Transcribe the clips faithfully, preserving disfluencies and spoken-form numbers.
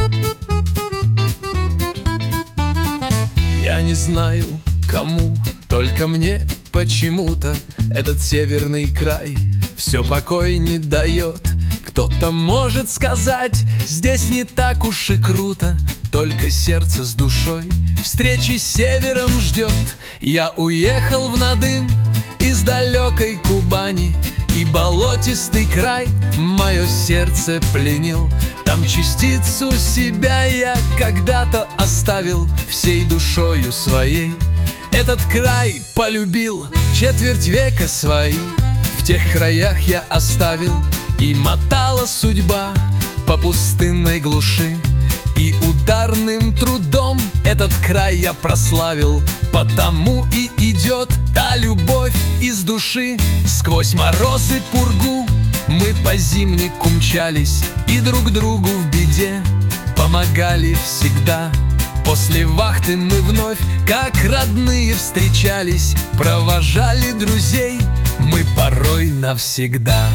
Я не знаю, кому, только мне почему-то этот северный край все покой не дает. Кто-то может сказать, здесь не так уж и круто, только сердце с душой встречи с севером ждет. Я уехал в Надым из далекой Кубани, и болотистый край мое сердце пленил. Там частицу себя я когда-то оставил, всей душою своей этот край полюбил. Четверть века свои в тех краях я оставил, и мотала судьба по пустынной глуши, и ударным трудом этот край я прославил. Потому и идет та любовь из души. Сквозь морозы пургу мы по зимнику мчались, и друг другу в беде помогали всегда. После вахты мы вновь, как родные, встречались, провожали друзей мы порой навсегда.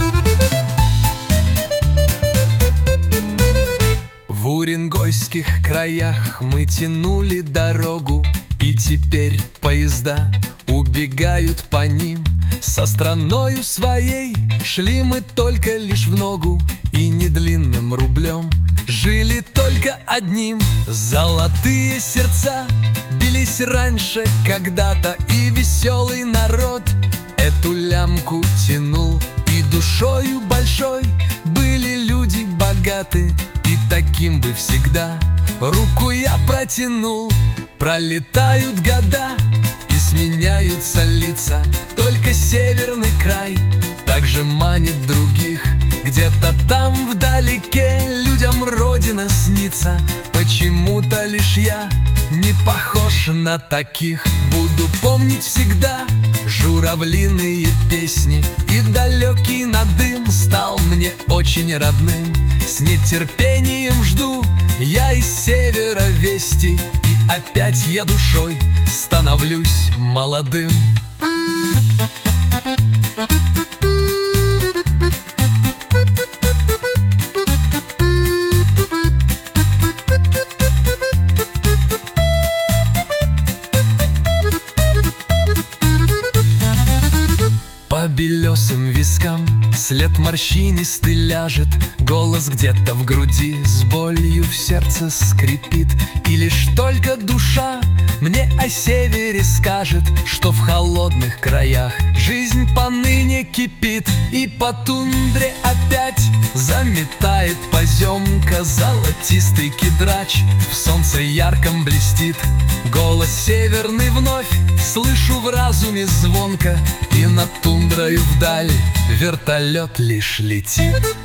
В уренгойских краях мы тянули дорогу, и теперь поезда убегают по ним. Со страною своей шли мы только лишь в ногу, и не длинным рублем жили только одним. Золотые сердца бились раньше когда-то, и веселый народ эту лямку тянул. И душою большой были люди богаты, и таким бы всегда руку я протянул. Пролетают года и сменяются лица, только северный край также манит других. Где-то там вдалеке людям родина снится, почему-то лишь я не похож на таких. Буду помнить всегда журавлиные песни, и далекий Надым стал мне очень родным. С нетерпением жду я из севера вести, и опять я душой становлюсь молодым. По белесым вискам след морщинистый ляжет, голос где-то в груди с болью в сердце скрипит. И лишь только душа мне о севере скажет, что в холодных краях жизнь поныне кипит. И по тундре опять заметает поземка, золотистый кедрач в солнце ярком блестит. Голос северный вновь слышу в разуме звонко, и над тундрою вдаль вертолет лишь летит.